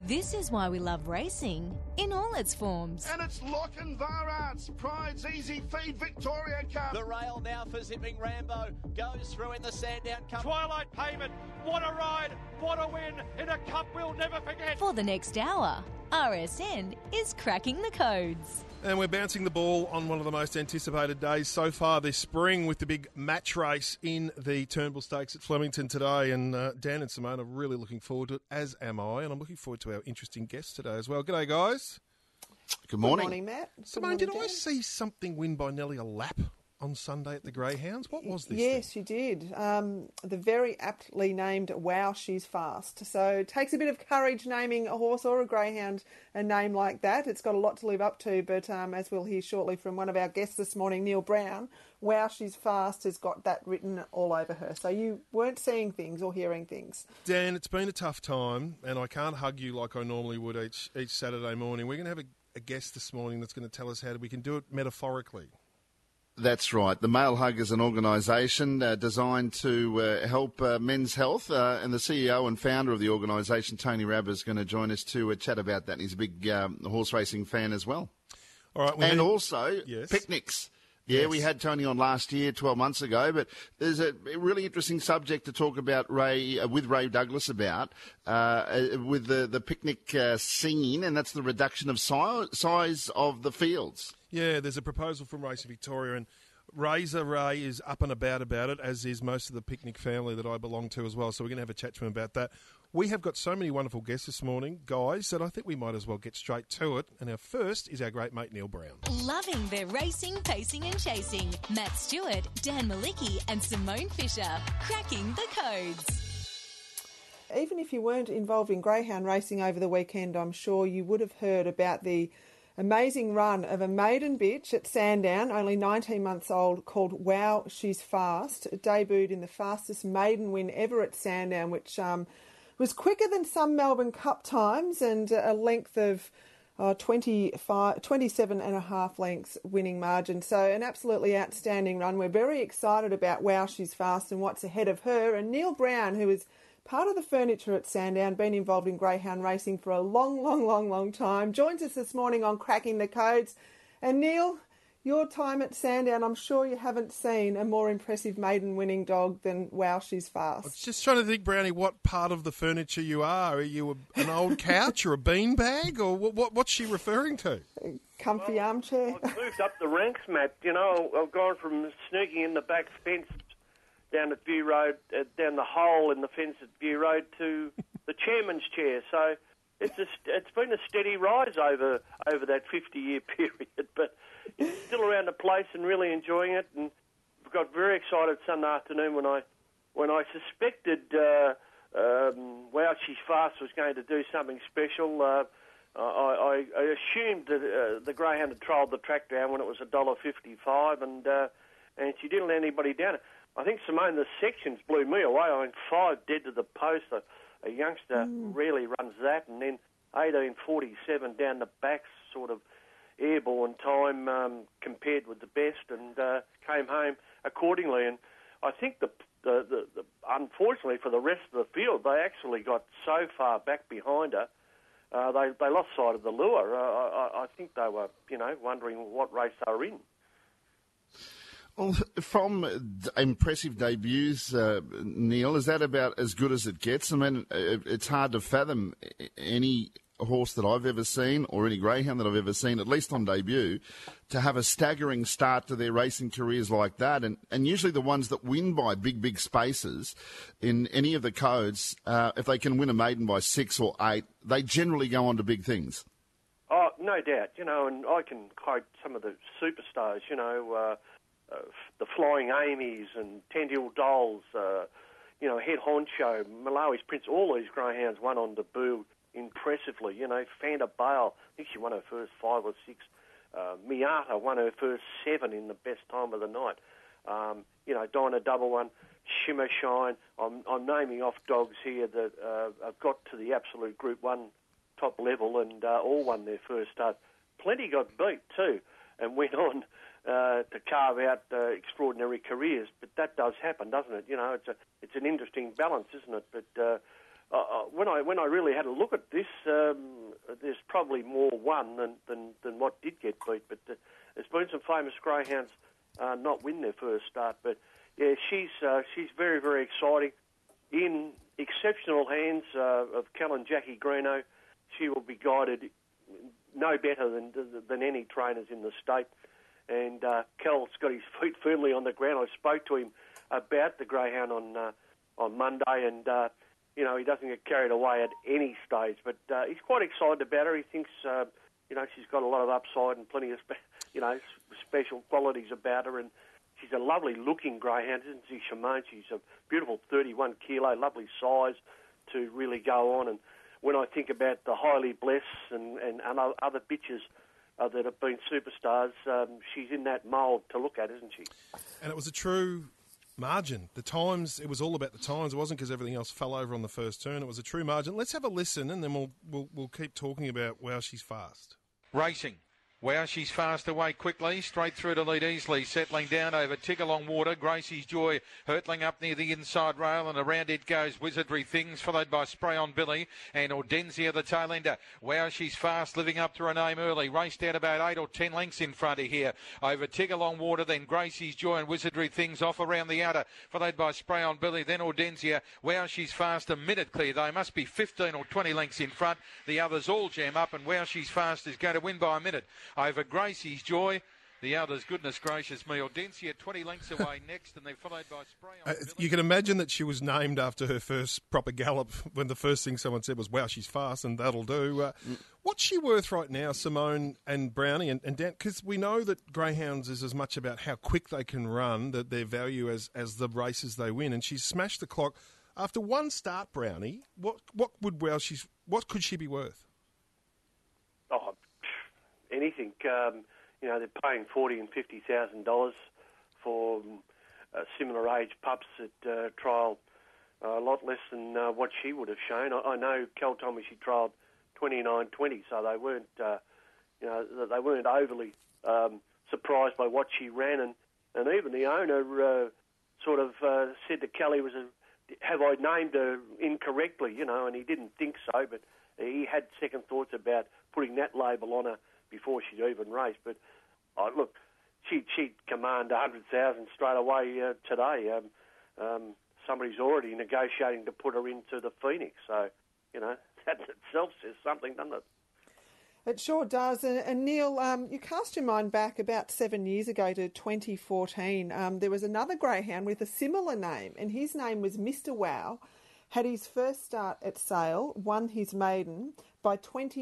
This is why we love racing in all its forms. And it's Lochinvar's Pride's Easy Feed Victoria Cup. The rail now for Zipping Rambo goes through in the Sandown Cup. Twilight Payment, what a ride, what a win in a cup we'll never forget. For the next hour, RSN is cracking the codes. And we're bouncing the ball on one of the most anticipated days so far this spring with the big match race in the Turnbull Stakes at Flemington today. And Dan and Simone are really looking forward to it, as am I. And I'm looking forward to our interesting guests today as well. G'day, guys. Good morning. Good morning, Matt. Simone, did I see something win by Nellie a lap on Sunday at the Greyhounds? What was this? Yes, you did. The very aptly named Wow, She's Fast. So it takes a bit of courage naming a horse or a greyhound a name like that. It's got a lot to live up to, but as we'll hear shortly from one of our guests this morning, Neil Brown, Wow, She's Fast has got that written all over her. So you weren't seeing things or hearing things. Dan, it's been a tough time, and I can't hug you like I normally would each Saturday morning. We're going to have a guest this morning that's going to tell us how we can do it metaphorically. That's right. The Male Hug is an organisation designed to help men's health, and the CEO and founder of the organisation, Tony Rabb, is going to join us to chat about that. And he's a big horse racing fan as well. All right. Also, yes. Picnics. Yeah, Yes. We had Tony on last year, 12 months ago, but there's a really interesting subject to talk about with Ray Douglas about, with the picnic scene, and that's the reduction of size of the fields. Yeah, there's a proposal from Racing Victoria, and Razor Ray is up and about it, as is most of the picnic family that I belong to as well. So we're going to have a chat to him about that. We have got so many wonderful guests this morning, guys, that I think we might as well get straight to it. And our first is our great mate, Neil Brown. Loving their racing, pacing and chasing. Matt Stewart, Dan Malicki and Simone Fisher. Cracking the codes. Even if you weren't involved in greyhound racing over the weekend, I'm sure you would have heard about the amazing run of a maiden bitch at Sandown, only 19 months old, called Wow, She's Fast. It debuted in the fastest maiden win ever at Sandown, which was quicker than some Melbourne Cup times, and a length of 27 and a half lengths winning margin. So an absolutely outstanding run. We're very excited about Wow, She's Fast and what's ahead of her. And Neil Brown, who is part of the furniture at Sandown, been involved in greyhound racing for a long time, joins us this morning on Cracking the Codes. And Neil, your time at Sandown, I'm sure you haven't seen a more impressive maiden-winning dog than Wow, She's Fast. I was just trying to think, Brownie, what part of the furniture you are. Are you an old couch or a beanbag, or what's she referring to? Comfy armchair. I've moved up the ranks, Matt. You know, I've gone from sneaking in the back fence down at View Road, down the hole in the fence at View Road to the chairman's chair. So it's been a steady rise over that 50-year period, but it's still around the place and really enjoying it. And got very excited Sunday afternoon when I suspected Wow, She's Fast was going to do something special. I assumed that the greyhound had trolled the track down when it was $1.55, and she didn't let anybody down. I think, Simone, the sections blew me away. I mean, 5 dead to the post. A youngster rarely runs that, and then 18:47 down the back, sort of airborne time compared with the best, and came home accordingly. And I think the unfortunately for the rest of the field, they actually got so far back behind her, they lost sight of the lure. I think they were, wondering what race they were in. Well, from impressive debuts, Neil, is that about as good as it gets? I mean, it's hard to fathom any horse that I've ever seen or any greyhound that I've ever seen, at least on debut, to have a staggering start to their racing careers like that. And usually the ones that win by big spaces in any of the codes, if they can win a maiden by 6 or 8, they generally go on to big things. Oh, no doubt. And I can quote some of the superstars, the Flying Amy's and Tendil Doles, Head Honcho, Malawi's Prince, all these greyhounds won on debut impressively. Fanta Bale, I think she won her first 5 or 6. Miata won her first 7 in the best time of the night. Dinah Double One, Shimmer Shine. I'm naming off dogs here that have got to the absolute Group 1 top level and all won their first start. Plenty got beat too and went on to carve out extraordinary careers, but that does happen, doesn't it? It's an interesting balance, isn't it? But when I really had a look at this, there's probably more won than what did get beat. But there's been some famous greyhounds not win their first start. But yeah, she's very, very exciting. In exceptional hands of Kellen Jackie Greeno, she will be guided no better than any trainers in the state. And Kel's got his feet firmly on the ground. I spoke to him about the greyhound on Monday, and he doesn't get carried away at any stage. But he's quite excited about her. He thinks she's got a lot of upside and plenty of special qualities about her, and she's a lovely-looking greyhound, isn't she, Shimone? She's a beautiful 31 kilo, lovely size to really go on. And when I think about the Highly Bless and other bitches that have been superstars, she's in that mould to look at, isn't she? And it was a true margin. The times, it was all about the times. It wasn't because everything else fell over on the first turn. It was a true margin. Let's have a listen, and then we'll keep talking about Wow, She's Fast. Racing. Wow, She's Fast away quickly, straight through to lead easily, settling down over Tiggerlong Water. Gracie's Joy hurtling up near the inside rail, and around it goes Wizardry Things, followed by Spray on Billy and Audenzia the tail ender. Wow, She's Fast, living up to her name early, raced out about 8 or 10 lengths in front of here. Over Tiggerlong Water, then Gracie's Joy and Wizardry Things off around the outer, followed by Spray on Billy, then Audenzia. Wow, She's Fast a minute clear. They must be 15 or 20 lengths in front. The others all jam up, and Wow, She's Fast is going to win by a minute. Over Gracie's Joy, the others, goodness gracious me, Audencia 20 lengths away next, and they're followed by Spray on Billy. You can imagine that she was named after her first proper gallop when the first thing someone said was, wow, she's fast, and that'll do. What's she worth right now, Simone and Brownie and Dan? Because we know that greyhounds is as much about how quick they can run, that their value as the races they win, and she's smashed the clock. After one start, Brownie, what could she be worth? Oh, anything. They're paying $40,000 and $50,000 for similar age pups that trial a lot less than what she would have shown. I know Cal told me she trialled 29.20, so they weren't, they weren't overly surprised by what she ran, and even the owner sort of said that Kelly have I named her incorrectly, and he didn't think so, but he had second thoughts about putting that label on her before she'd even raced. But look, she'd command 100,000 straight away today. Somebody's already negotiating to put her into the Phoenix, so that itself says something, doesn't it? It sure does. And Neil, you cast your mind back about 7 years ago to 2014. There was another greyhound with a similar name, and his name was Mr. Wow. Had his first start at Sale, won his maiden by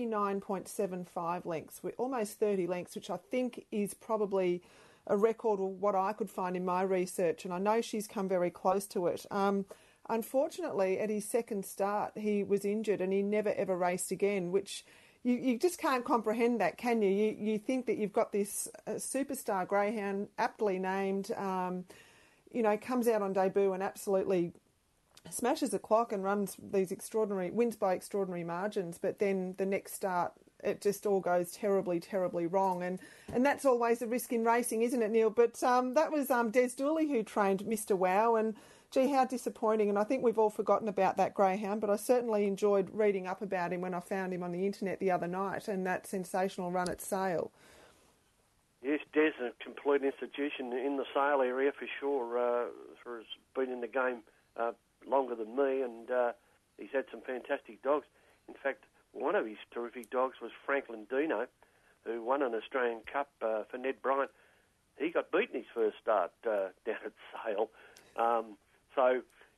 29.75 lengths, with almost 30 lengths, which I think is probably a record of what I could find in my research, and I know she's come very close to it. Unfortunately, at his second start, he was injured and he never ever raced again, which you just can't comprehend that, can you? You think that you've got this superstar greyhound, aptly named, comes out on debut and absolutely smashes the clock and wins by extraordinary margins, but then the next start it just all goes terribly, terribly wrong, and that's always a risk in racing, isn't it, Neil? But that was Des Dooley who trained Mr. Wow, and gee, how disappointing, and I think we've all forgotten about that greyhound, but I certainly enjoyed reading up about him when I found him on the internet the other night, and that sensational run at Sale. Yes, Des, a complete institution in the Sale area for sure. Has been in the game longer than me, and he's had some fantastic dogs. In fact, one of his terrific dogs was Franklin Dino, who won an Australian Cup for Ned Bryant. He got beaten his first start down at Sale. So,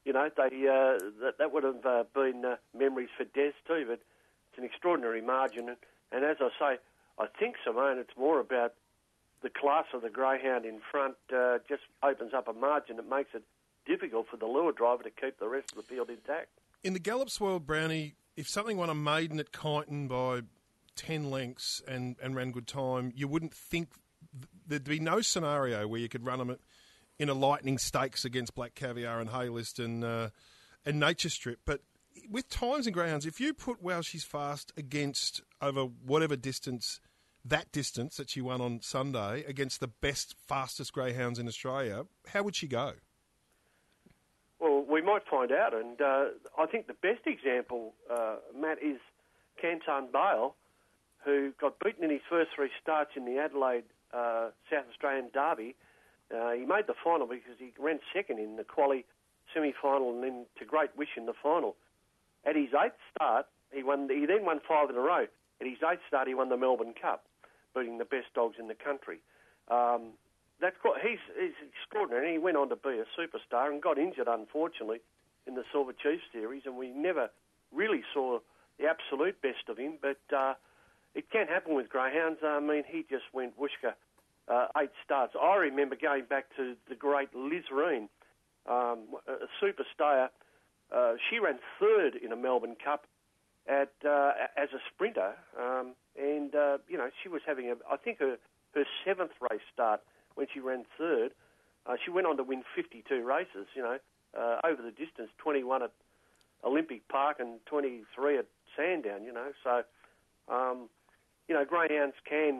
that would have been memories for Des too, but it's an extraordinary margin. And as I say, I think, Simone, it's more about the class of the greyhound in front just opens up a margin that makes it difficult for the lure driver to keep the rest of the field intact. In the Gallops world, Brownie, if something won a maiden at Kyneton by 10 lengths and ran good time, you wouldn't think there'd be no scenario where you could run them in a lightning stakes against Black Caviar and Haylist and Nature Strip. But with times and greyhounds, if you put Wow, She's Fast against over whatever distance that she won on Sunday against the best, fastest greyhounds in Australia, how would she go? Well, we might find out. And I think the best example, Matt, is Canton Bale, who got beaten in his first 3 starts in the Adelaide South Australian Derby. He made the final because he ran second in the quali semi-final and then to great wish in the final. At his 8th start, he then won 5 in a row. At his 8th start, he won the Melbourne Cup, beating the best dogs in the country. He's extraordinary. He went on to be a superstar and got injured, unfortunately, in the Silver Chief Series, and we never really saw the absolute best of him. But it can happen with greyhounds. I mean, he just went whooshka, 8 starts. I remember going back to the great Liz Reen, a superstar. She ran 3rd in a Melbourne Cup as a sprinter, and she was having I think her 7th race start when she ran 3rd. She went on to win 52 races, over the distance, 21 at Olympic Park and 23 at Sandown, So, greyhounds can,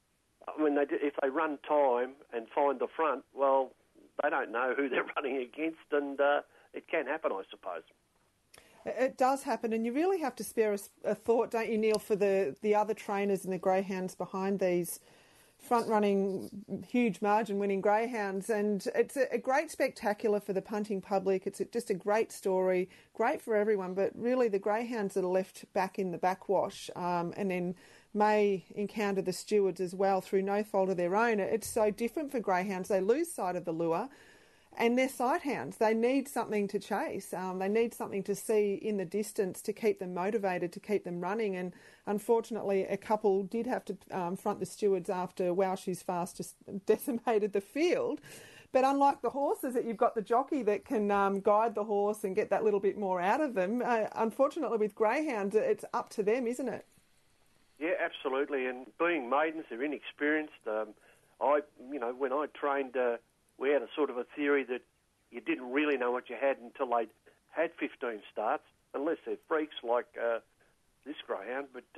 if they run time and find the front, well, they don't know who they're running against, and it can happen, I suppose. It does happen, and you really have to spare a thought, don't you, Neil, for the other trainers and the greyhounds behind these front-running, huge margin-winning greyhounds. And it's a great spectacular for the punting public. It's just a great story, great for everyone, but really the greyhounds that are left back in the backwash and then may encounter the stewards as well through no fault of their own. It's so different for greyhounds. They lose sight of the lure. And they're sighthounds. They need something to chase. They need something to see in the distance to keep them motivated, to keep them running. And unfortunately, a couple did have to front the stewards after Wow She's Fast just decimated the field. But unlike the horses, that you've got the jockey that can guide the horse and get that little bit more out of them, unfortunately with greyhounds, it's up to them, isn't it? Yeah, absolutely. And being maidens, they're inexperienced. When I trained... we had a sort of a theory that you didn't really know what you had until they'd had 15 starts, unless they're freaks like this greyhound. But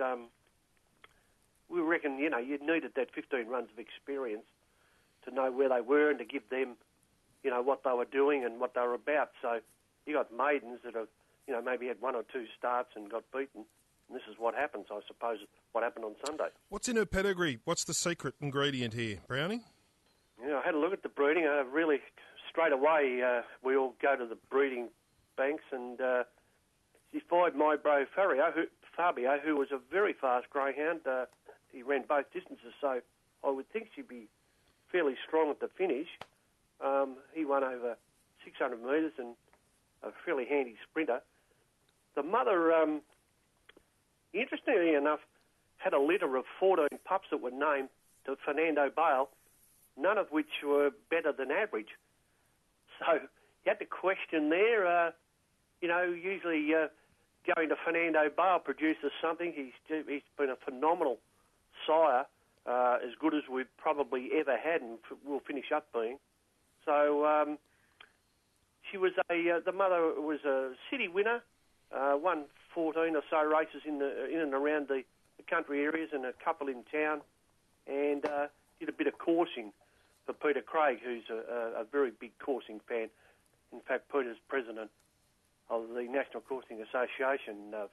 we reckon, you needed that 15 runs of experience to know where they were and to give them, what they were doing and what they were about. So you got maidens that have, maybe had 1 or 2 starts and got beaten. And this is what happens, I suppose, what happened on Sunday. What's in her pedigree? What's the secret ingredient here, Brownie? I had a look at the breeding. Really, straight away, we all go to the breeding banks, and she followed my bro Fabio, who was a very fast greyhound. He ran both distances, so I would think she'd be fairly strong at the finish. He won over 600 metres and a fairly handy sprinter. The mother, interestingly enough, had a litter of 14 pups that were named to Fernando Bale, none of which were better than average. So you had to question there. Usually going to Fernando Bale produces something. He's been a phenomenal sire, as good as we've probably ever had and will finish up being. So she was the mother was a city winner, won 14 or so races in and around the country areas and a couple in town, and did a bit of coursing for Peter Craig, who's a very big coursing fan. In fact, Peter's president of the National Coursing Association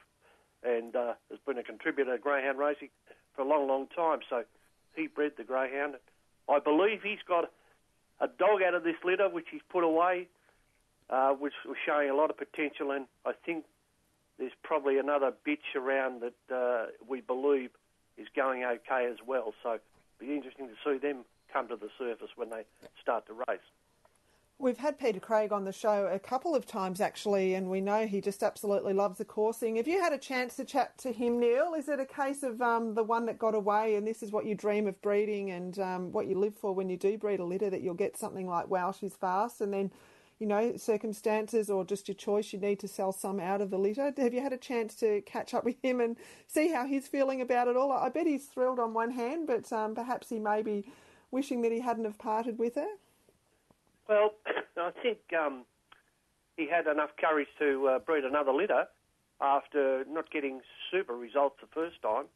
and has been a contributor to greyhound racing for a long, long time. So he bred the greyhound. I believe he's got a dog out of this litter, which he's put away, which was showing a lot of potential, and I think there's probably another bitch around that we believe is going okay as well. So it'll be interesting to see them come to the surface when they start to race. We've had Peter Craig on the show a couple of times, actually, and we know he just absolutely loves the coursing. Have you had a chance to chat to him, Neil? Is it a case of the one that got away and this is what you dream of breeding and what you live for when you do breed a litter, that you'll get something like Wow She's Fast, and then, circumstances or just your choice, you need to sell some out of the litter? Have you had a chance to catch up with him and see how he's feeling about it all? I bet he's thrilled on one hand, but perhaps he may be wishing that he hadn't have parted with her. Well, I think he had enough courage to breed another litter after not getting super results the first time.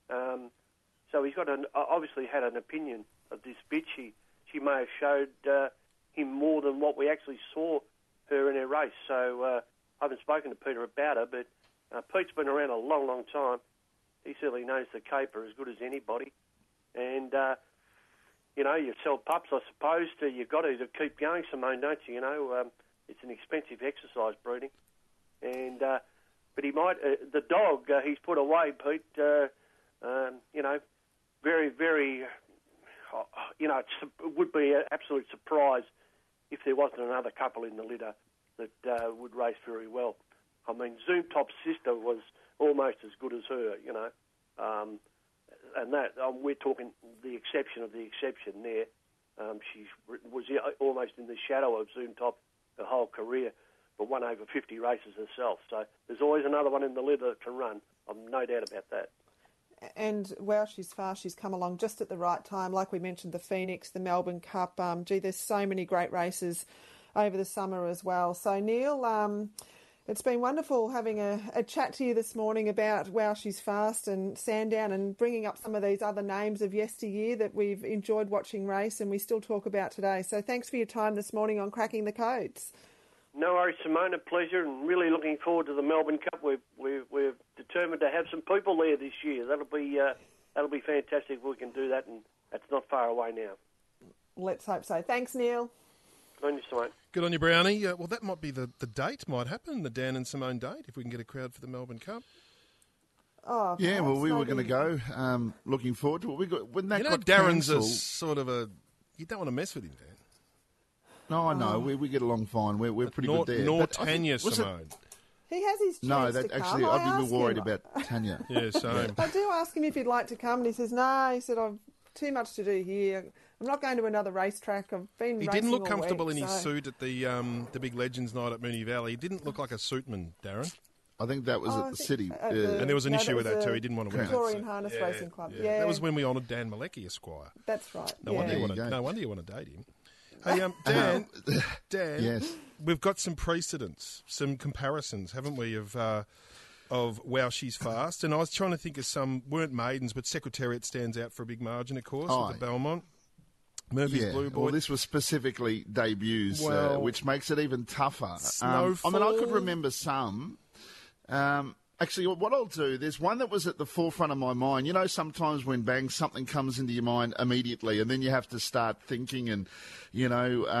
So he's got obviously had an opinion of this bitch. She may have showed him more than what we actually saw her in her race. So I haven't spoken to Peter about her, but Pete's been around a long, long time. He certainly knows the caper as good as anybody. And, you sell pups, I suppose. You've got to keep going, Simone, don't you? It's an expensive exercise, breeding. And but he might, the dog he's put away, Pete, very, very, it would be an absolute surprise if there wasn't another couple in the litter that would race very well. I mean, Zoom Top's sister was almost as good as her, and that we're talking the exception of the exception there. She was almost in the shadow of Zoom Top her whole career, but won over 50 races herself. So there's always another one in the litter that can run. I've no doubt about that. And wow, she's fast. She's come along just at the right time. Like we mentioned, the Phoenix, the Melbourne Cup. There's so many great races over the summer as well. So Neil, it's been wonderful having a chat to you this morning about Wow She's Fast and Sandown and bringing up some of these other names of yesteryear that we've enjoyed watching race and we still talk about today. So thanks for your time this morning on Cracking the Codes. No worries, Simone, a pleasure, and really looking forward to the Melbourne Cup. We're determined to have some people there this year. That'll be fantastic if we can do that, and that's not far away now. Let's hope so. Thanks, Neil. Good on you, Simone. Good on you, Brownie. Well, that might be the date might happen, the Dan and Simone date, if we can get a crowd for the Melbourne Cup. Oh, yeah, well, we were going to go. Looking forward to it. When that got Darren's cancelled, a sort of you don't want to mess with him, Dan. No, I know. We get along fine. We're pretty good there. Nor Tanya, Simone. He has his chance No, to come. actually, I've been worried about Tanya. Yeah, same. I do ask him if he'd like to come, and he says, no, he said, I've too much to do here. I'm not going to another racetrack. I've been He racing didn't look all comfortable week, in his suit at the big Legends night at Moonee Valley. He didn't look like a suitman, Darren. I think that was at the city. And there was an issue with that too. He didn't want to wear Victorian Harness Racing Club. Yeah. That was when we honoured Dan Malecki, Esquire. That's right. No wonder you want to date him. Hey, Dan, yes. We've got some precedents, some comparisons, haven't we, of Wow She's Fast? And I was trying to think of some, weren't maidens, but Secretariat stands out for a big margin, of course, at the Belmont. Murphy's Blue Boy. Well, this was specifically debuts, which makes it even tougher. Snowfall. I could remember some. Actually, what I'll do, there's one that was at the forefront of my mind. You know, sometimes when bang, something comes into your mind immediately, and then you have to start thinking, and, takes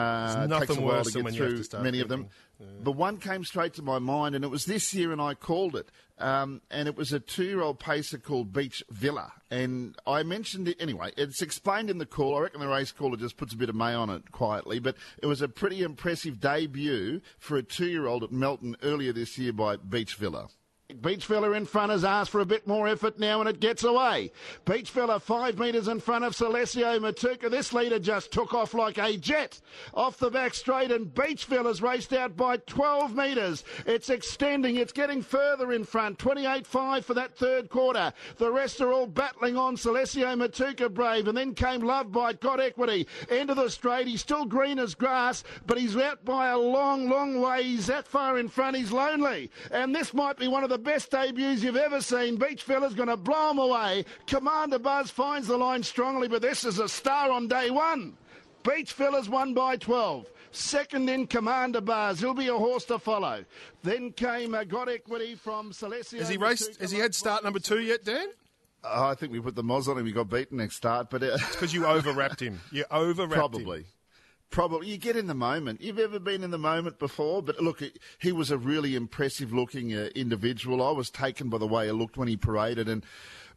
a while to get through many of them. Yeah. But one came straight to my mind, and it was this year, and I called it. And it was a 2-year-old pacer called Beach Villa. And I mentioned it anyway. It's explained in the call. I reckon the race caller just puts a bit of mayo on it quietly. But it was a pretty impressive debut for a 2-year-old at Melton earlier this year by Beach Villa. Beach Villa in front has asked for a bit more effort now, and it gets away. Beach Villa 5 metres in front of Celesio Matuka. This leader just took off like a jet off the back straight, and Beach Villa's raced out by 12 metres. It's extending. It's getting further in front. 28.5 for that third quarter. The rest are all battling on. Celesio Matuka brave, and then came Love Bite, Got Equity. End of the straight. He's still green as grass, but he's out by a long, long way. He's that far in front. He's lonely, and this might be one of the best debuts you've ever seen. Beach Villa's going to blow him away. Commander Buzz finds the line strongly, but this is a star on day one. Beach Villa's won by 12. Second in Commander Buzz. He'll be a horse to follow. Then came Got Equity from Celestia. Has he had start number 2 yet, Dan? I think we put the moz on him. He got beaten next start, but it's because you overwrapped him. You overwrapped him. Probably. You get in the moment. You've ever been in the moment before? But look, he was a really impressive-looking individual. I was taken by the way he looked when he paraded. And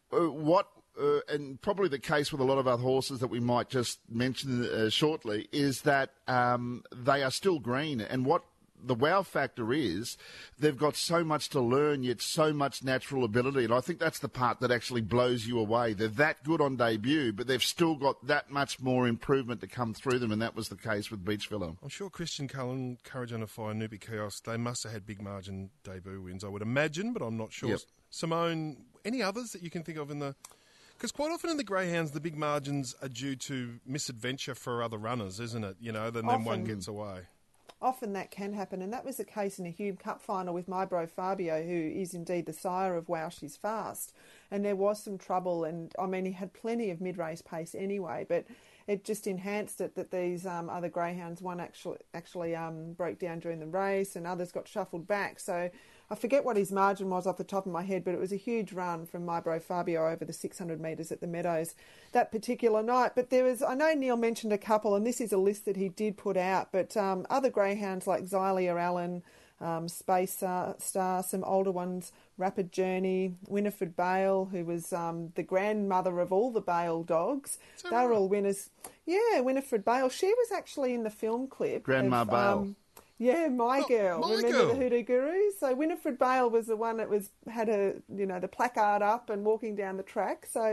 and probably the case with a lot of other horses that we might just mention shortly, is that they are still green. And what the wow factor is, they've got so much to learn, yet so much natural ability. And I think that's the part that actually blows you away. They're that good on debut, but they've still got that much more improvement to come through them, and that was the case with Beach Villa. I'm sure Christian Cullen, Courage Under Fire, Nubi Chaos, they must have had big margin debut wins, I would imagine, but I'm not sure. Yep. Simone, any others that you can think of in the... Because quite often in the greyhounds, the big margins are due to misadventure for other runners, isn't it? Then one gets away. Often that can happen, and that was the case in a Hume Cup final with my bro Fabio, who is indeed the sire of Wow She's Fast. And there was some trouble, and I mean, he had plenty of mid-race pace anyway, but it just enhanced it that these other greyhounds, one actually broke down during the race and others got shuffled back. So I forget what his margin was off the top of my head, but it was a huge run from Mybro Fabio over the 600 metres at the Meadows that particular night. But there was, I know Neil mentioned a couple, and this is a list that he did put out, but other greyhounds like Xylia Allen, Space Star, some older ones, Rapid Journey, Winifred Bale, who was the grandmother of all the Bale dogs. They were all winners. Yeah, Winifred Bale. She was actually in the film clip. Grandma Bale. Yeah, My Girl. My Remember Girl. the Hoodoo Gurus? So Winifred Bale was the one that had the placard up and walking down the track. So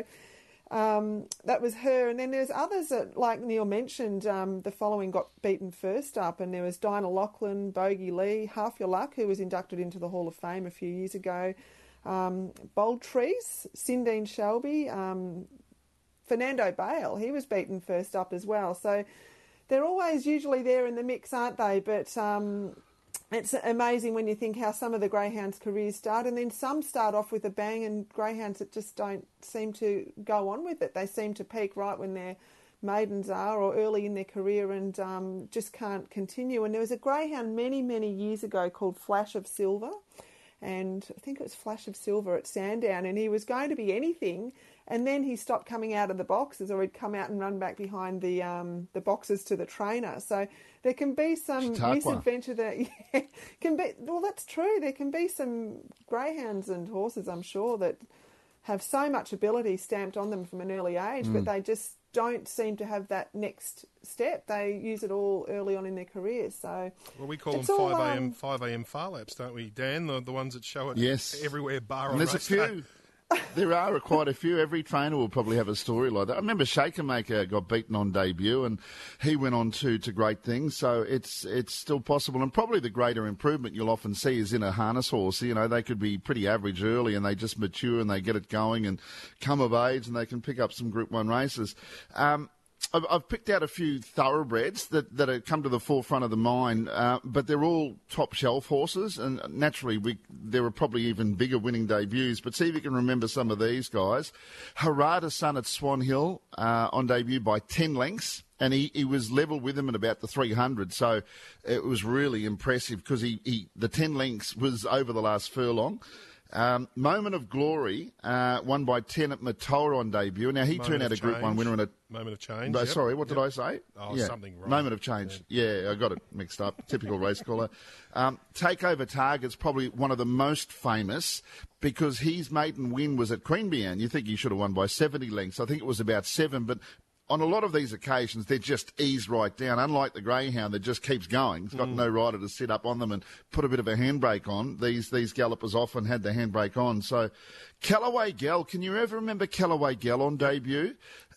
that was her. And then there's others that, like Neil mentioned, the following got beaten first up. And there was Dinah Lachlan, Bogey Lee, Half Your Luck, who was inducted into the Hall of Fame a few years ago. Bold Trees, Sindine Shelby, Fernando Bale, he was beaten first up as well. So they're always usually there in the mix, aren't they? But it's amazing when you think how some of the greyhounds' careers start, and then some start off with a bang, and greyhounds that just don't seem to go on with it. They seem to peak right when their maidens are, or early in their career, and just can't continue. And there was a greyhound many, many years ago called Flash of Silver, and I think it was Flash of Silver at Sandown, and he was going to be anything. And then he stopped coming out of the boxes, or he'd come out and run back behind the boxes to the trainer. So there can be some misadventure that can be. Well, that's true. There can be some greyhounds and horses, I'm sure, that have so much ability stamped on them from an early age, but they just don't seem to have that next step. They use it all early on in their careers. So well, we call them 5 a.m. far laps, don't we, Dan? The ones that show it everywhere bar on there's race a few. day. There are quite a few. Every trainer will probably have a story like that. I remember Shaker Maker got beaten on debut, and he went on to great things. So it's still possible, and probably the greater improvement you'll often see is in a harness horse. You know, they could be pretty average early, and they just mature and they get it going and come of age, and they can pick up some Group 1 races. I've picked out a few thoroughbreds that have come to the forefront of the mind, but they're all top shelf horses, and naturally there were probably even bigger winning debuts. But see if you can remember some of these guys. Harada Sun at Swan Hill on debut by 10 lengths. And he was level with him at about the 300, so it was really impressive because the 10 lengths was over the last furlong. Moment of Glory, won by 10 at Matoa on debut. Now, he turned out a Group 1 winner in a... Moment of Change. No, sorry, what did I say? Oh, something wrong. Moment of Change. Yeah, I got it mixed up. Typical race caller. Takeover Target's probably one of the most famous because his maiden win was at Queanbeyan. You think he should have won by 70 lengths. I think it was about 7, but... on a lot of these occasions, they're just eased right down. Unlike the greyhound that just keeps going, it's got no rider to sit up on them and put a bit of a handbrake on. These gallopers often had the handbrake on. So, Callaway Gal, can you ever remember Callaway Gal on debut?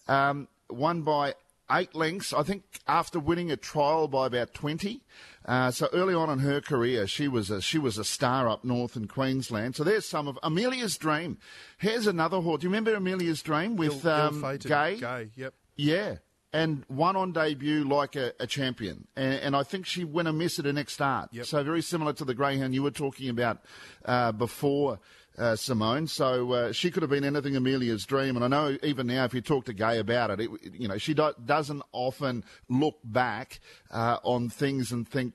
Won by 8 lengths, I think, after winning a trial by about 20. So early on in her career, she was a star up north in Queensland. So there's some of Amelia's Dream. Here's another horse. Do you remember Amelia's Dream with Gay? Gay, yep. Yeah, and won on debut like a champion. And I think she went a miss at her next start. Yep. So very similar to the greyhound you were talking about before, Simone. So she could have been anything Amelia's Dream. And I know even now if you talk to Gay about it, she doesn't often look back on things and think,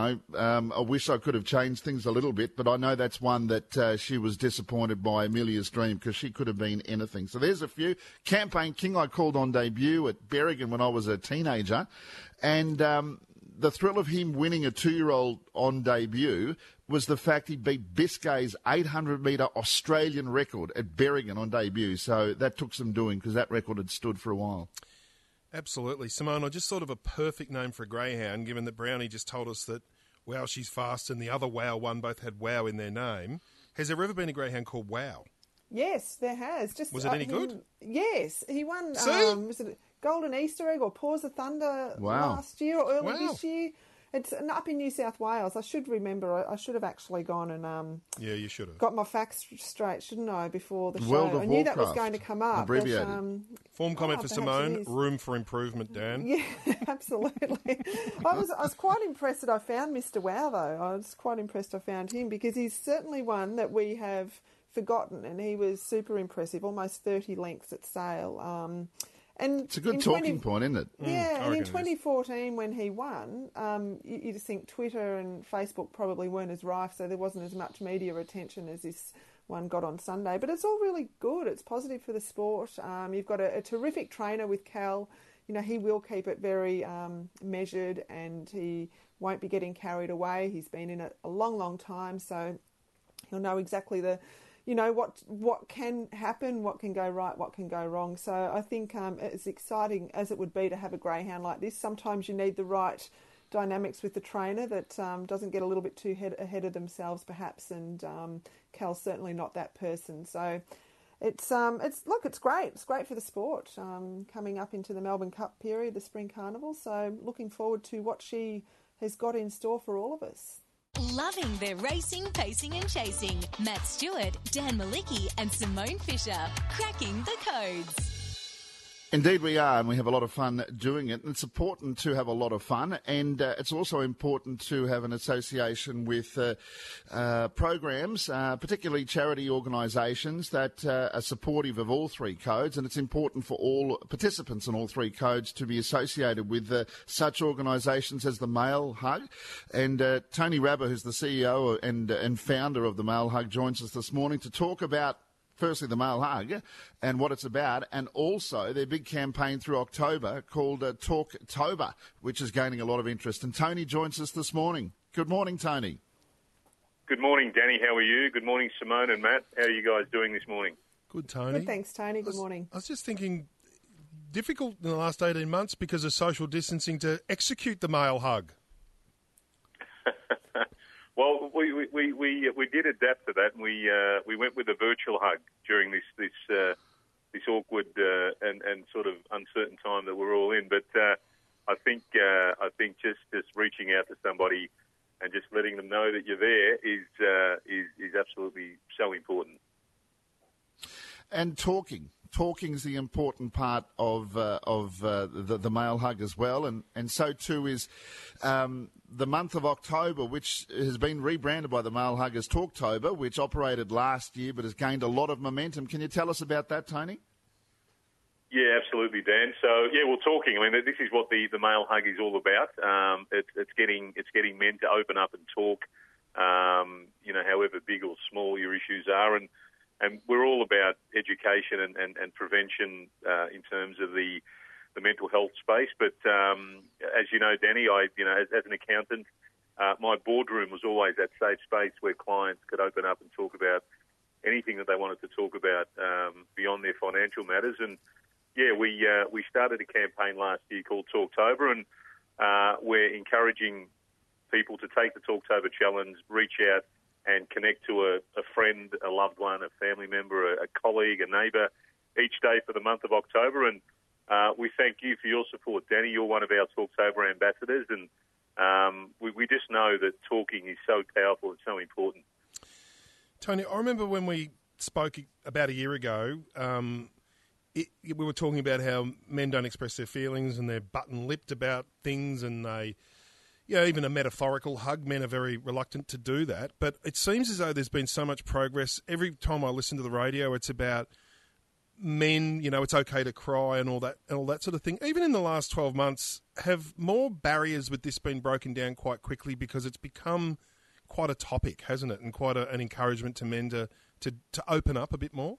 I wish I could have changed things a little bit, but I know that's one that she was disappointed by, Amelia's Dream, because she could have been anything. So there's a few. Campaign King I called on debut at Berrigan when I was a teenager, and the thrill of him winning a 2-year-old on debut was the fact he beat Biscay's 800-metre Australian record at Berrigan on debut. So that took some doing because that record had stood for a while. Absolutely. Simone, I just thought of a perfect name for a greyhound, given that Brownie just told us that Wow, She's Fast and the other Wow one both had Wow in their name. Has there ever been a greyhound called Wow? Yes, there has. Was it any good? Yes. He won, was it Golden Easter Egg or Paws of Thunder last year or early this year? It's up in New South Wales. I should remember. I should have actually gone and yeah, you should have got my facts straight, shouldn't I? Before the show, World of I knew Warcraft, that was going to come up. abbreviated. Form comment for Simone. Room for improvement, Dan. Yeah, absolutely. I was quite impressed that I found Mr. Wow, though. I was quite impressed I found him because he's certainly one that we have forgotten, and he was super impressive, almost 30 lengths at Sale. And it's a good talking point, isn't it? Yeah, and in 2014 when he won, you just think Twitter and Facebook probably weren't as rife, so there wasn't as much media attention as this one got on Sunday. But it's all really good. It's positive for the sport. You've got a terrific trainer with Cal. You know, he will keep it very measured, and he won't be getting carried away. He's been in it a long, long time, so he'll know exactly what can happen, what can go right, what can go wrong. So I think as exciting as it would be to have a greyhound like this, sometimes you need the right dynamics with the trainer that doesn't get a little bit too ahead of themselves perhaps, and Cal's certainly not that person. So it's great. It's great for the sport coming up into the Melbourne Cup period, the Spring Carnival. So looking forward to what she has got in store for all of us. Loving their racing, pacing and chasing. Matt Stewart, Dan Malicki and Simone Fisher. Cracking the codes. Indeed we are, and we have a lot of fun doing it. And it's important to have a lot of fun, and it's also important to have an association with programs, particularly charity organisations that are supportive of all three codes, and it's important for all participants in all three codes to be associated with such organisations as the Male Hug. And Tony Rabba, who's the CEO and founder of the Male Hug, joins us this morning to talk about firstly, the Male Hug and what it's about, and also their big campaign through October called Talktober, which is gaining a lot of interest. And Tony joins us this morning. Good morning, Tony. Good morning, Danny. How are you? Good morning, Simone and Matt. How are you guys doing this morning? Good, Tony. Good, thanks, Tony. Good morning. I was just thinking, difficult in the last 18 months because of social distancing to execute the Male Hug. Well, we did adapt to that, and we went with a virtual hug during this awkward and sort of uncertain time that we're all in. But I think just reaching out to somebody and just letting them know that you're there is absolutely so important. And talking is the important part of the Male Hug as well, and so too is the month of October, which has been rebranded by the Male Hug as Talktober, which operated last year but has gained a lot of momentum. Can you tell us about that, Tony? Yeah, absolutely, Dan. So, well, talking. I mean, this is what the Male Hug is all about. It's getting men to open up and talk. However big or small your issues are, and we're all about education and prevention in terms of the mental health space. But as you know, Danny, as an accountant, my boardroom was always that safe space where clients could open up and talk about anything that they wanted to talk about beyond their financial matters. And we started a campaign last year called Talktober, and we're encouraging people to take the Talktober challenge, reach out and connect to a friend, a loved one, a family member, a colleague, a neighbour each day for the month of October. And we thank you for your support, Danny. You're one of our Talktober ambassadors, and we just know that talking is so powerful and so important. Tony, I remember when we spoke about a year ago, we were talking about how men don't express their feelings and they're button-lipped about things, and they... even a metaphorical hug, men are very reluctant to do that. But it seems as though there's been so much progress. Every time I listen to the radio, it's about men, it's okay to cry and all that sort of thing. Even in the last 12 months, have more barriers with this been broken down quite quickly because it's become quite a topic, hasn't it? And quite an encouragement to men to open up a bit more?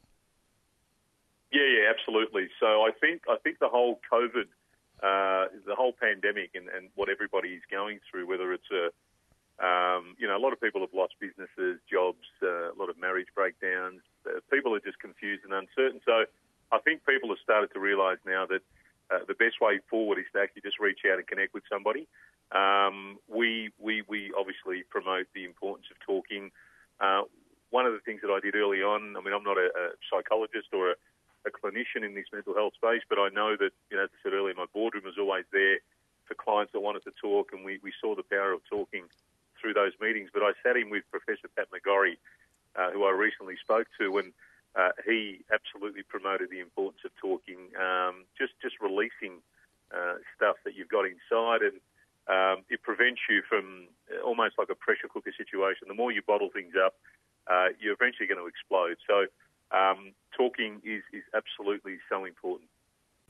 Yeah, absolutely. So I think the whole COVID... the whole pandemic and what everybody is going through, whether it's a lot of people have lost businesses, jobs, a lot of marriage breakdowns. People are just confused and uncertain. So I think people have started to realise now that the best way forward is to actually just reach out and connect with somebody. We obviously promote the importance of talking. One of the things that I did early on, I mean, I'm not a psychologist or a clinician in this mental health space, but I know that, as I said earlier, my boardroom was always there for clients that wanted to talk, and we saw the power of talking through those meetings. But I sat in with Professor Pat McGorry, who I recently spoke to, and he absolutely promoted the importance of talking, just releasing stuff that you've got inside, and it prevents you from almost like a pressure cooker situation. The more you bottle things up, you're eventually going to explode. So talking is absolutely so important.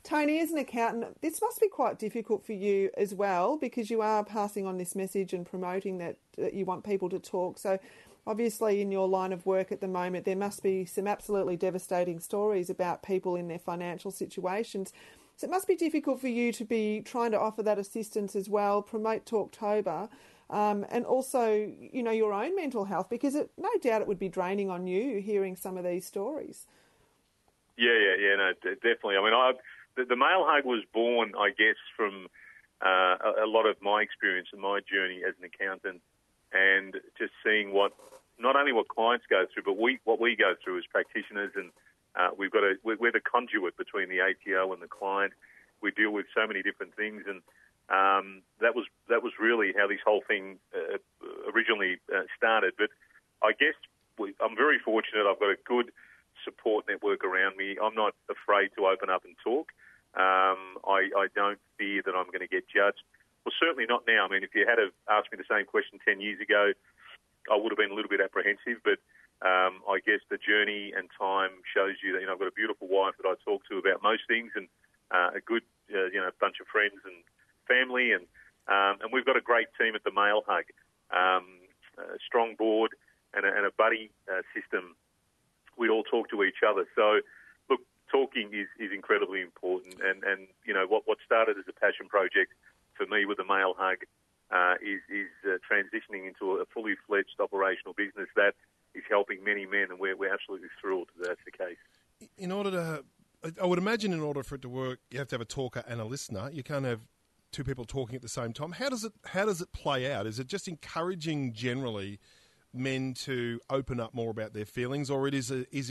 Tony, as an accountant, this must be quite difficult for you as well, because you are passing on this message and promoting that you want people to talk. So obviously in your line of work at the moment, there must be some absolutely devastating stories about people in their financial situations. So it must be difficult for you to be trying to offer that assistance as well, promote Talktober, and also, your own mental health, because no doubt it would be draining on you hearing some of these stories. Yeah, no, definitely. I mean, the Male Hug was born, I guess, from a lot of my experience and my journey as an accountant, and just seeing not only what clients go through, but what we go through as practitioners, and we're the conduit between the ATO and the client. We deal with so many different things, and that was really how this whole thing originally started. But I guess I'm very fortunate. I've got a good support network around me. I'm not afraid to open up and talk. I don't fear that I'm going to get judged. Well, certainly not now. I mean, if you had asked me the same question 10 years ago, I would have been a little bit apprehensive, but I guess the journey and time shows you that, I've got a beautiful wife that I talk to about most things, and a good, bunch of friends and family, and we've got a great team at the Male Hug, a strong board and a buddy system. We all talk to each other. So, look, talking is incredibly important, and what started as a passion project for me with the Male Hug is transitioning into a fully fledged operational business that is helping many men, and we're absolutely thrilled that that's the case. I would imagine in order for it to work, you have to have a talker and a listener. You can't have two people talking at the same time. How does it play out? Is it just encouraging generally men to open up more about their feelings, or there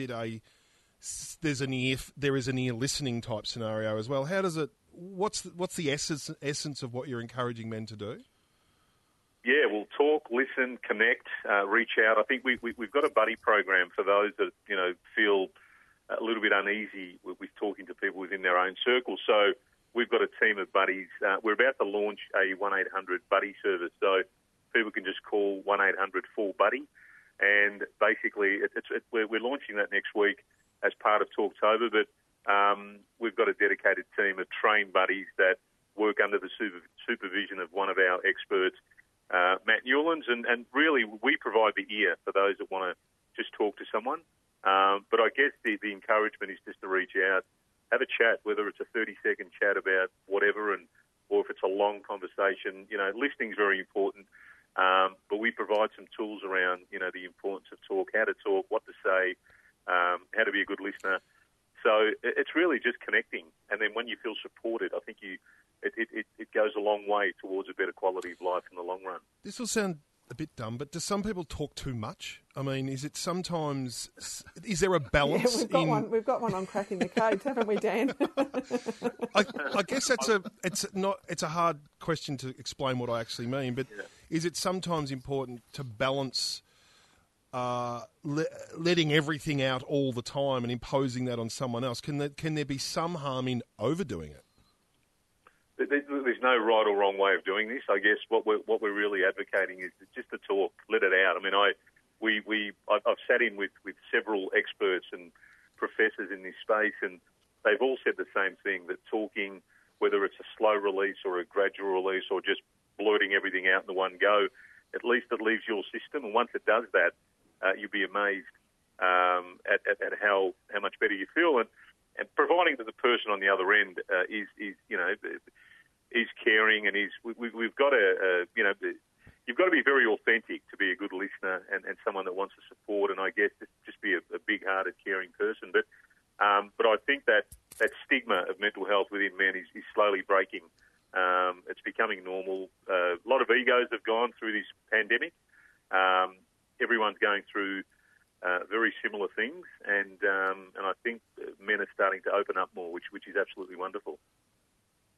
is an ear listening type scenario as well? How does it? What's the essence of what you're encouraging men to do? Yeah, well, talk, listen, connect, reach out. I think we've got a buddy program for those that feel a little bit uneasy with talking to people within their own circle. So we've got a team of buddies. We're about to launch a 1-800 buddy service, so people can just call 1-800-4-BUDDY, and basically we're launching that next week as part of Talktober. But we've got a dedicated team of trained buddies that work under the supervision of one of our experts, Matt Newlands, and really we provide the ear for those that want to just talk to someone. But I guess the encouragement is just to reach out, have a chat, whether it's a 30-second chat about whatever, or if it's a long conversation. Listening is very important, but we provide some tools around, the importance of talk, how to talk, what to say, how to be a good listener. So it's really just connecting, and then when you feel supported, I think it goes a long way towards a better quality of life in the long run. This will sound a bit dumb, but do some people talk too much? I mean, is there a balance? Yeah, we've got one on cracking the codes, haven't we, Dan? I guess it's a hard question to explain what I actually mean, but is it sometimes important to balance letting everything out all the time and imposing that on someone else? Can there be some harm in overdoing it? There's no right or wrong way of doing this. I guess what we're really advocating is just to talk, let it out. I mean, I've sat in with several experts and professors in this space, and they've all said the same thing, that talking, whether it's a slow release or a gradual release or just blurting everything out in the one go, at least it leaves your system. And once it does that, you'll be amazed at how much better you feel. And providing that the person on the other end is caring, and we've got you've got to be very authentic to be a good listener and someone that wants to support, and I guess just be a big-hearted, caring person. But I think that stigma of mental health within men is slowly breaking. It's becoming normal. A lot of egos have gone through this pandemic. Everyone's going through very similar things, and I think men are starting to open up more, which is absolutely wonderful.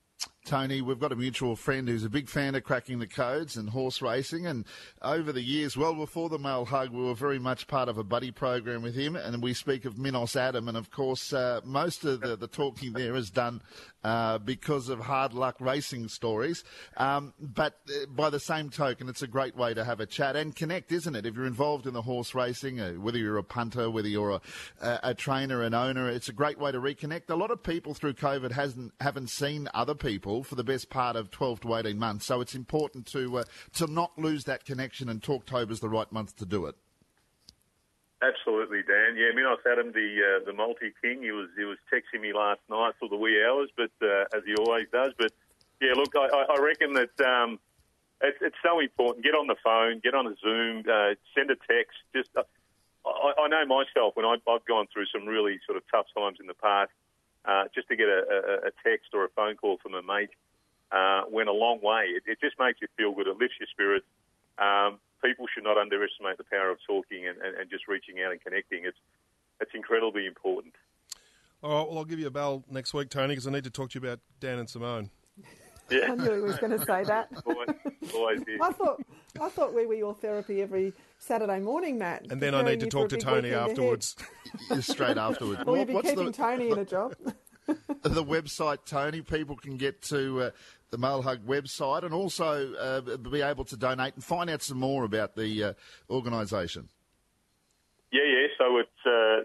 Tony, we've got a mutual friend who's a big fan of Cracking the Codes and horse racing, and over the years, well before the Male Hug, we were very much part of a buddy program with him, and we speak of Minos Adam, and of course most of the talking there is done because of hard luck racing stories, but by the same token, it's a great way to have a chat and connect, isn't it? If you're involved in the horse racing, whether you're a punter, whether you're a trainer, an owner, it's a great way to reconnect. A lot of people through COVID haven't seen other people for the best part of 12 to 18 months. So it's important to not lose that connection, and Talktober's the right month to do it. Absolutely, Dan. Yeah, Minos Adam, the multi-king, he was texting me last night for the wee hours, but as he always does. But yeah, look, I reckon that it's so important. Get on the phone, get on a Zoom, send a text. Just I know myself when I've gone through some really sort of tough times in the past. Just to get a text or a phone call from a mate went a long way. It just makes you feel good. It lifts your spirits. People should not underestimate the power of talking and just reaching out and connecting. It's incredibly important. All right, well, I'll give you a bell next week, Tony, because I need to talk to you about Dan and Simone. Yeah. I knew he was going to say that. Always did. I thought we were your therapy every Saturday morning, Matt. And then I need to talk to Tony afterwards. Straight afterwards. Or you'll be keeping Tony in a job. The website, Tony, people can get to the Male Hug website and also be able to donate and find out some more about the organisation. Yeah. So it's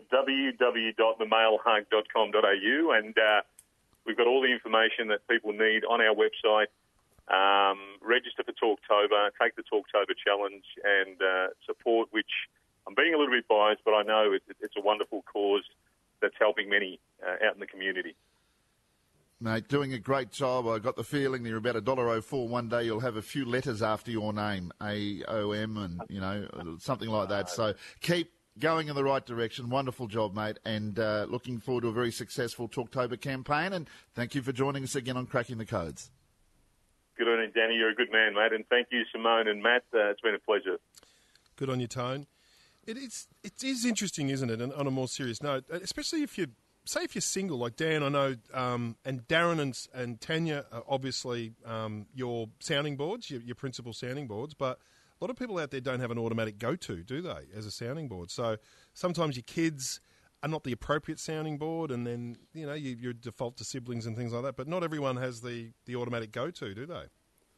www.themalehug.com.au, and we've got all the information that people need on our website. Register for Talktober, take the Talktober challenge, and support, which I'm being a little bit biased, but I know it's a wonderful cause that's helping many out in the community. Mate, doing a great job. I got the feeling you're about $1.04. One day you'll have a few letters after your name, AOM, and something like that. So keep going in the right direction. Wonderful job, mate, and looking forward to a very successful Talktober campaign. And thank you for joining us again on Cracking the Codes. Good on you, Danny. You're a good man, mate. And thank you, Simone and Matt. It's been a pleasure. Good on you, Tone. It is interesting, isn't it? And on a more serious note, especially if you're single, like Dan, I know, and Darren and Tanya are obviously your sounding boards, your principal sounding boards, but a lot of people out there don't have an automatic go-to, do they, as a sounding board? So sometimes your kids are not the appropriate sounding board, and then, you default to siblings and things like that, but not everyone has the automatic go-to, do they?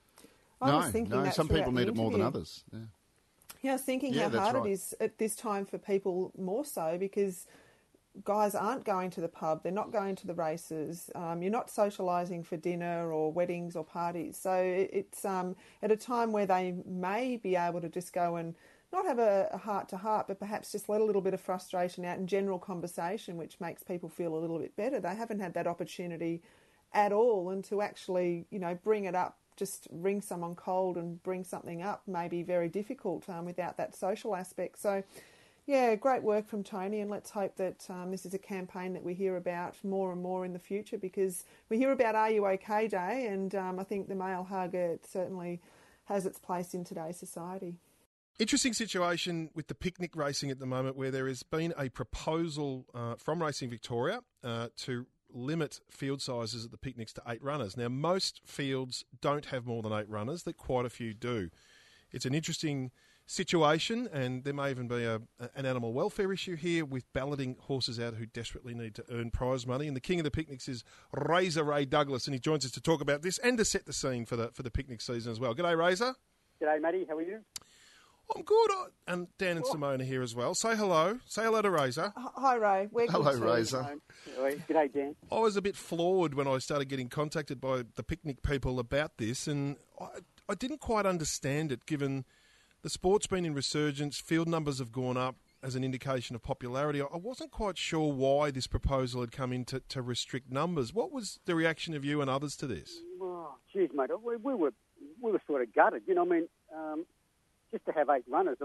No, some people need it more than others. Yeah, I was thinking how hard it is at this time for people more so, because guys aren't going to the pub, they're not going to the races, you're not socialising for dinner or weddings or parties. So it's at a time where they may be able to just go and not have a heart-to-heart, but perhaps just let a little bit of frustration out in general conversation, which makes people feel a little bit better. They haven't had that opportunity at all, and to actually, bring it up, just ring someone cold and bring something up may be very difficult without that social aspect. So, yeah, great work from Tony, and let's hope that this is a campaign that we hear about more and more in the future, because we hear about Are You OK Day, and I think the Male Hug, it certainly has its place in today's society. Interesting situation with the picnic racing at the moment, where there has been a proposal from Racing Victoria to limit field sizes at the picnics to 8 runners. Now, most fields don't have more than 8 runners, that quite a few do. It's an interesting situation, and there may even be an animal welfare issue here with balloting horses out who desperately need to earn prize money. And the king of the picnics is Razor Ray Douglas, and he joins us to talk about this and to set the scene for the picnic season as well. G'day, Razor. G'day, Matty. How are you? I'm good. And Dan and Simone are here as well. Say hello. Say hello to Razor. Hi, Ray. Hello, Razor. G'day, Dan. I was a bit floored when I started getting contacted by the picnic people about this, and I didn't quite understand it, given the sport's been in resurgence, field numbers have gone up as an indication of popularity. I wasn't quite sure why this proposal had come in to restrict numbers. What was the reaction of you and others to this? Oh, geez, mate. We were sort of gutted. Just to have 8 runners,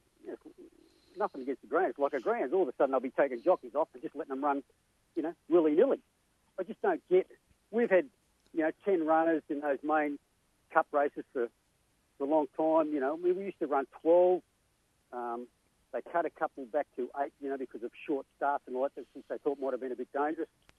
nothing against the grounds. Like a grounds, all of a sudden they'll be taking jockeys off and just letting them run, willy-nilly. I just don't get. We've had, 10 runners in those main cup races for a long time. We used to run 12. They cut a couple back to 8, because of short starts and all that, since they thought might have been a bit dangerous.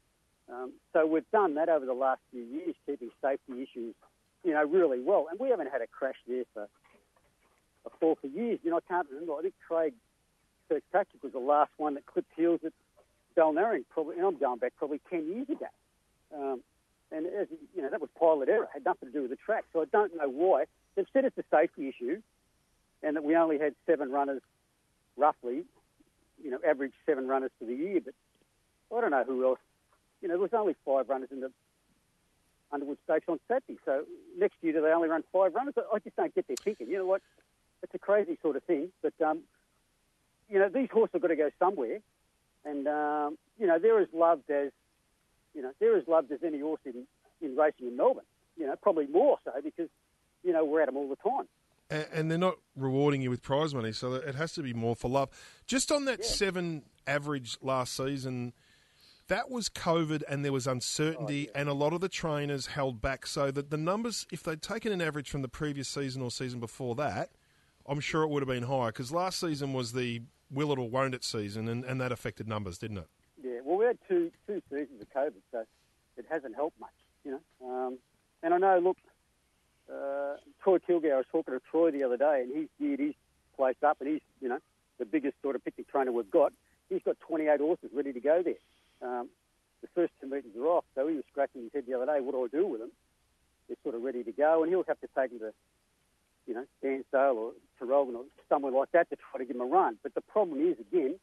So we've done that over the last few years, keeping safety issues, really well. And we haven't had a crash there for years. I can't remember. I think Craig Kirkpatrick was the last one that clipped heels at Balnarring, probably, and I'm going back probably 10 years ago. And as that was pilot error. It had nothing to do with the track. So I don't know why. They've said it's a safety issue, and that we only had 7 runners, roughly, average 7 runners for the year. But I don't know who else. There was only 5 runners in the Underwood Stakes on Saturday. So next year, do they only run 5 runners? I just don't get their thinking. It's a crazy sort of thing. But, these horses have got to go somewhere. And, they're as loved as, any horse in racing in Melbourne. Probably more so because, we're at them all the time. And they're not rewarding you with prize money, so it has to be more for love. Just on that 7 average last season, that was COVID and there was uncertainty and a lot of the trainers held back. So that the numbers, if they'd taken an average from the previous season or season before that, I'm sure it would have been higher because last season was the will it or won't it season and that affected numbers, didn't it? Yeah, well, we had two seasons of COVID, so it hasn't helped much, And I know, look, Troy Kilgore, I was talking to Troy the other day, and he's geared his place up, and he's, the biggest sort of picnic trainer we've got. He's got 28 horses ready to go there. The first 2 meetings are off, so he was scratching his head the other day, what do I do with them? They're sort of ready to go, and he'll have to take them to, Dansdale or Tarrogin or somewhere like that to try to give them a run. But the problem is, again,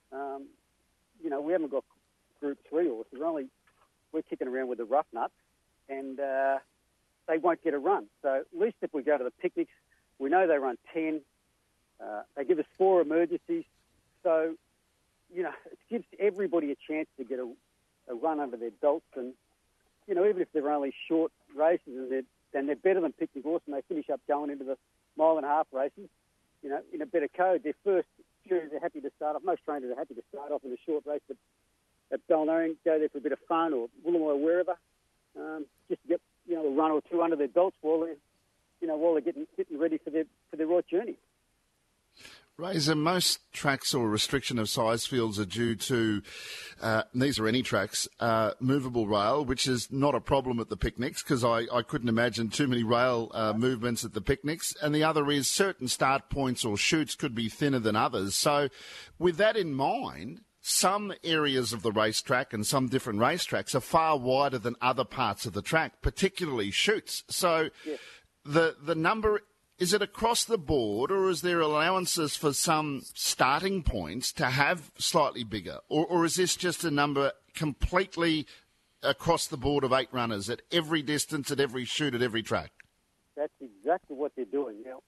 we haven't got Group 3 horses. We're kicking around with the rough nuts, and they won't get a run. So at least if we go to the picnics, we know they run 10. They give us 4 emergencies. So, it gives everybody a chance to get a run under their belts. And, even if they're only short races and they're better than picnic horse and they finish up going into the 1.5 mile races, in a better code, their first series are happy to start off. Most trainers are happy to start off in a short race, but at Balnarring, go there for a bit of fun or Wollongong or wherever, just to get, a run or 2 under their belts while they're getting ready for their right journey. Razor, most tracks or restriction of size fields are due to, these are any tracks, movable rail, which is not a problem at the picnics because I couldn't imagine too many rail movements at the picnics. And the other is certain start points or chutes could be thinner than others. So with that in mind, some areas of the racetrack and some different racetracks are far wider than other parts of the track, particularly chutes. So the number... Is it across the board, or is there allowances for some starting points to have slightly bigger? Or is this just a number completely across the board of 8 runners at every distance, at every chute, at every track? That's exactly what they're doing now.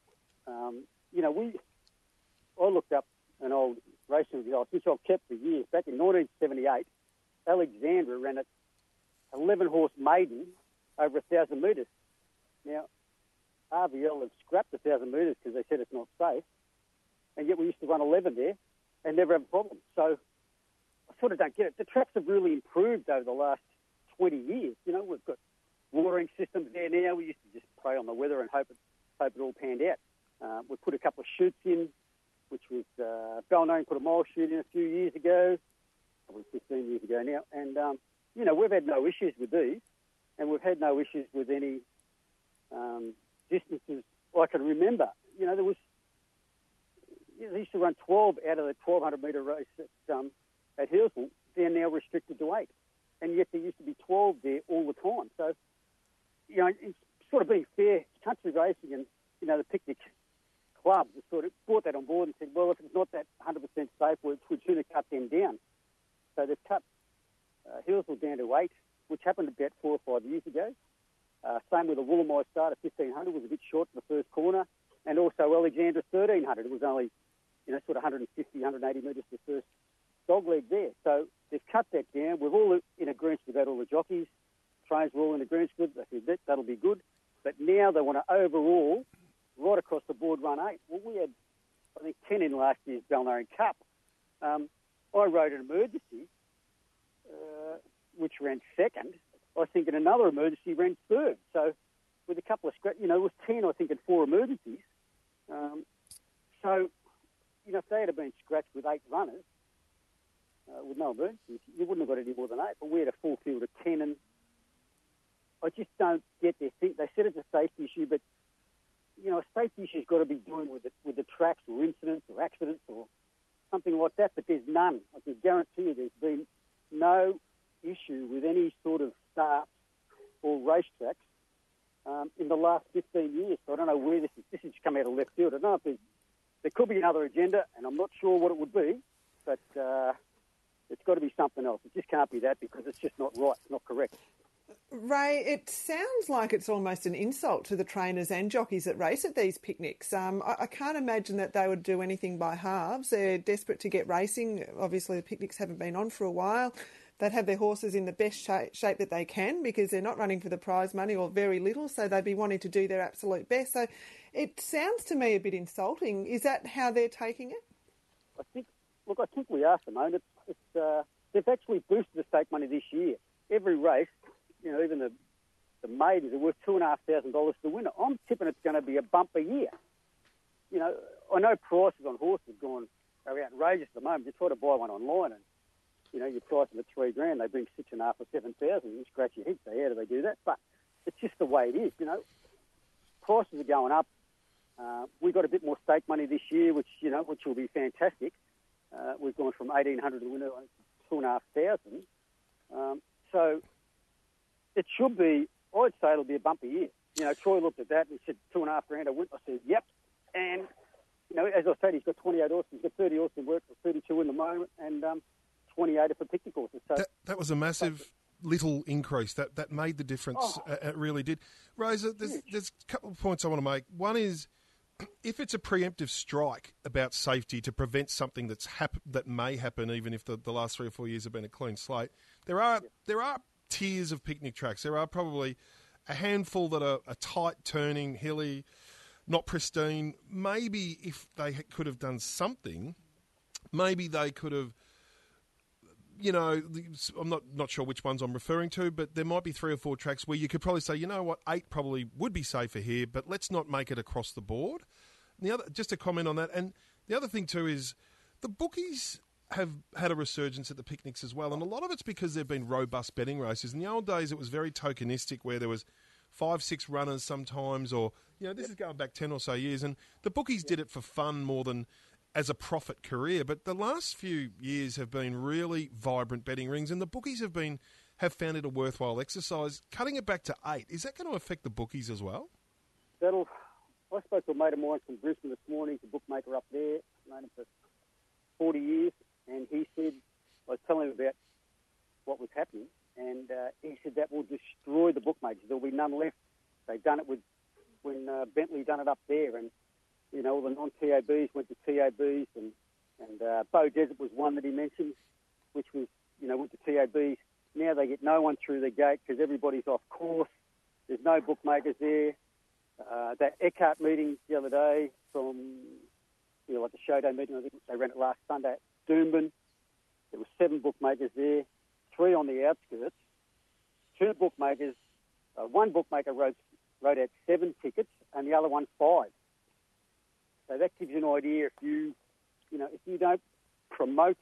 I looked up an old racing result, which I've kept for years. Back in 1978, Alexandra ran an 11-horse maiden over 1,000 metres. Now, RVL have scrapped 1,000 metres because they said it's not safe, and yet we used to run 11 there and never have a problem. So I sort of don't get it. The tracks have really improved over the last 20 years. We've got watering systems there now. We used to just pray on the weather and hope it all panned out. We put a couple of chutes in, which was Balnarring put a mile chute in a few years ago, probably 15 years ago now. And, we've had no issues with these, and we've had no issues with any distances I can remember. They used to run 12 out of the 1,200-metre race at Hillsville. They're now restricted to 8. And yet there used to be 12 there all the time. So, it's sort of being fair. Country racing and, the picnic clubs have sort of brought that on board and said, well, if it's not that 100% safe, we'd sooner cut them down. So they've cut Hillsville down to 8, which happened about 4 or 5 years ago. Same with the Wollongong start at 1,500, was a bit short in the first corner. And also Alexandra 1,300. It was only, sort of 150, 180 metres to the first dog leg there. So they've cut that down. We're all in agreement with that, all the jockeys. Trains were all in agreement with it. They said that'll be good. But now they want to overall, right across the board, run 8. Well, we had, I think, 10 in last year's Balnarring Cup. I rode an emergency, which ran second. I think in another emergency ran third. So with a couple of it was 10, I think, in 4 emergencies. So, if they had been scratched with 8 runners with no emergencies, you wouldn't have got any more than 8. But we had a full field of I just don't get their thing. They said it's a safety issue, but a safety issue's got to be doing with the tracks or incidents or accidents or something like that. But there's none. I can guarantee you, there's been no issue with any sort of starts or racetracks in the last 15 years. So I don't know where this is. This has come out of left field. I don't know if there could be another agenda, and I'm not sure what it would be, but it's got to be something else. It just can't be that, because it's just not right. It's not correct. Ray, it sounds like it's almost an insult to the trainers and jockeys that race at these picnics. I can't imagine that they would do anything by halves. They're desperate to get racing. Obviously, the picnics haven't been on for a while. They'd have their horses in the best shape that they can, because they're not running for the prize money or very little, so they'd be wanting to do their absolute best. So it sounds to me a bit insulting. Is that how they're taking it? I think we are, Simone. They've actually boosted the stake money this year. Every race, even the maidens are worth $2,500 to the winner. I'm tipping it's going to be a bumper year. I know prices on horses are outrageous at the moment. You try to buy one online and, you price them at $3,000, they bring $6,500 or $7,000. You scratch your head, say, how do they do that? But it's just the way it is, Prices are going up. We got a bit more stake money this year, which will be fantastic. We've gone from $1,800 to winner to $2,500. So it should be. I'd say it'll be a bumper year. Troy looked at that and said $2,500 a win. I said, yep. And as I said, he's got 28 horses. He's got 30 horses in work, for 32 in the moment, and 28 for picnic horses. So that was a massive little increase. That made the difference. It really did. Rosa, there's a couple of points I want to make. One is, if it's a preemptive strike about safety to prevent something that may happen, even if the last 3 or 4 years have been a clean slate, there are tiers of picnic tracks. There are probably a handful that are tight, turning, hilly, not pristine. Maybe if they could have done something, maybe they could have, I'm not sure which ones I'm referring to, but there might be 3 or 4 tracks where you could probably say, 8 probably would be safer here, but let's not make it across the board. And just to comment on that, and the other thing too is the bookies have had a resurgence at the picnics as well, and a lot of it's because they've been robust betting races. In the old days, it was very tokenistic, where there was 5-6 runners sometimes, or this is going back 10 or so years, and the bookies did it for fun more than as a profit career. But the last few years have been really vibrant betting rings, and the bookies have found it a worthwhile exercise. Cutting it back to 8, is that going to affect the bookies as well? I spoke to a mate of mine from Brisbane this morning, he's a bookmaker up there, known him for 40 years, and he said, I was telling him about what was happening, and he said that will destroy the bookmakers. There'll be none left. They've done it when Bentley done it up there, and all the non-TABs went to TABs, and Beau Desert was one that he mentioned, which was, went to TABs. Now they get no one through the gate because everybody's off course. There's no bookmakers there. That Eckhart meeting the other day from, like the show day meeting, I think they ran it last Sunday at Doomben. There were 7 bookmakers there, 3 on the outskirts, 2 bookmakers. One bookmaker wrote out 7 tickets and the other one 5. So that gives you an idea. If you don't promote,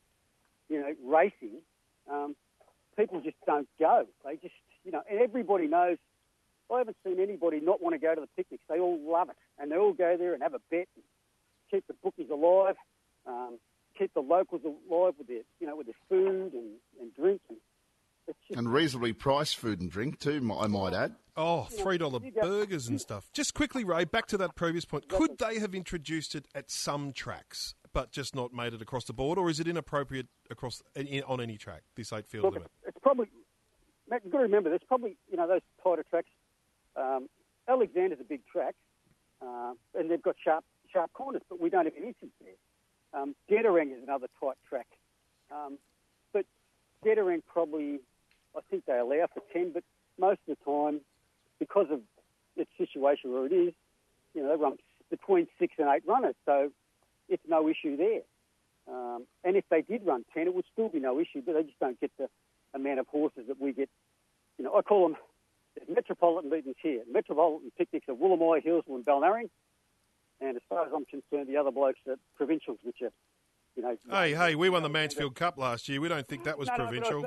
racing, people just don't go. They just, and everybody knows. I haven't seen anybody not want to go to the picnics. They all love it, and they all go there and have a bet, and keep the bookies alive, keep the locals alive with their food and drink. And reasonably priced food and drink too, I might add. Oh, $3 burgers and stuff. Just quickly, Ray, back to that previous point. Could they have introduced it at some tracks, but just not made it across the board, or is it inappropriate on any track, this 8-field limit? It's probably, Matt, you've got to remember, there's probably, those tighter tracks. Alexander's a big track, and they've got sharp corners, but we don't have any inches there. Getterang is another tight track. But Getterang probably, I think they allow for 10, but most of the time, because of its situation where it is, they run between 6 and 8 runners, so it's no issue there. And if they did run 10, it would still be no issue, but they just don't get the amount of horses that we get. I call them Metropolitan meetings here. Metropolitan picnics are Woolamai, Hillsville and Balnarring. And as far as I'm concerned, the other blokes are provincials, which are, Hey, we won the Mansfield Cup last year. We don't think that was provincial.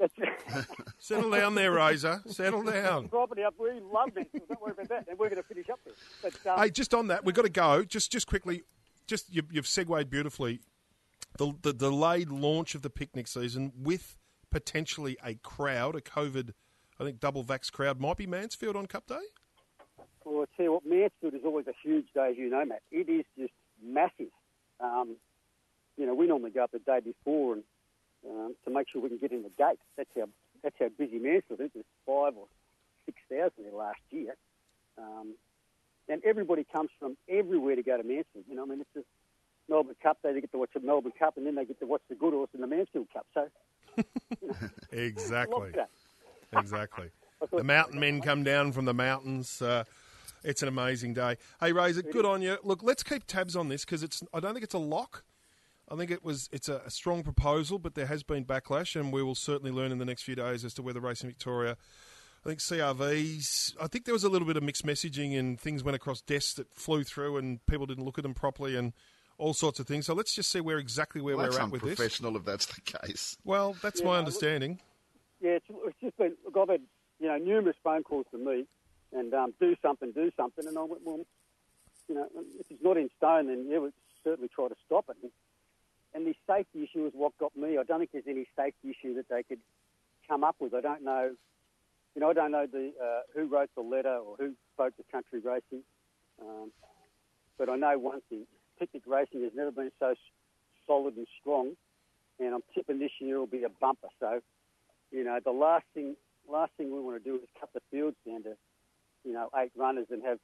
Settle down there, Razor. Settle down. Property up, we love it. Don't worry about that. And we're going to finish up there. But, hey, just on that, we've got to go. Just quickly, you've segued beautifully. The delayed launch of the picnic season with potentially a crowd, a COVID, I think, double vax crowd, might be Mansfield on Cup Day? Well, I tell you what, Mansfield is always a huge day, as you know, Matt. It is just massive. We normally go up the day before and to make sure we can get in the gate. That's how busy Mansfield is. There's 5,000 or 6,000 there last year. And everybody comes from everywhere to go to Mansfield. It's a Melbourne Cup Day. They get to watch the Melbourne Cup, and then they get to watch the good horse in the Mansfield Cup. So, Exactly. Exactly. The mountain men come down from the mountains. It's an amazing day. Hey, Razor, good on you. Look, let's keep tabs on this because I don't think it's a lock. I think it's a strong proposal, but there has been backlash, and we will certainly learn in the next few days as to whether Racing Victoria, I think CRVs, I think there was a little bit of mixed messaging and things went across desks that flew through and people didn't look at them properly and all sorts of things. So let's just see where we're at with this. That's unprofessional if that's the case. Well, that's my understanding. It's just been, I've had numerous phone calls to me and do something, and I went, well, if it's not in stone, then we'll certainly try to stop it. And the safety issue is what got me. I don't think there's any safety issue that they could come up with. I don't know. I don't know who wrote the letter or who spoke to Country Racing. But I know one thing: picnic racing has never been so solid and strong. And I'm tipping this year will be a bumper. So, the last thing we want to do is cut the fields down to 8 runners and have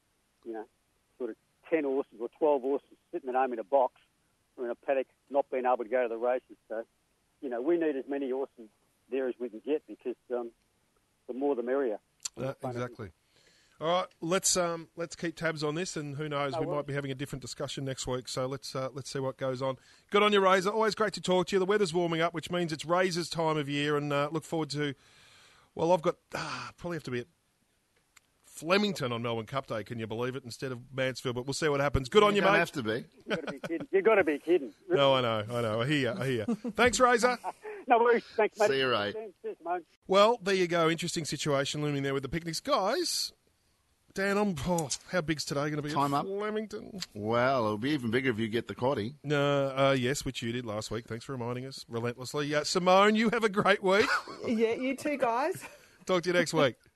sort of 10 horses or 12 horses sitting at home in a box or in a paddock not being able to go to the races. So, we need as many horses there as we can get because the more the merrier. Exactly. All right, let's keep tabs on this, and who knows, we might be having a different discussion next week. So let's see what goes on. Good on you, Razor. Always great to talk to you. The weather's warming up, which means it's Razor's time of year, and look forward to. Well, I've got probably have to be at Flemington on Melbourne Cup Day. Can you believe it? Instead of Mansfield, but we'll see what happens. Good on you, mate. Don't have to be. You've got to be kidding. No, I know. I hear you. Thanks, Razor. No worries. Thanks, mate. See you, Ray. Well, there you go. Interesting situation looming there with the picnics, guys. Dan, how big's today going to be Time at up. Flemington? Well, it'll be even bigger if you get the quaddie. Yes, which you did last week. Thanks for reminding us relentlessly. Simone, you have a great week. Yeah, you too, guys. Talk to you next week.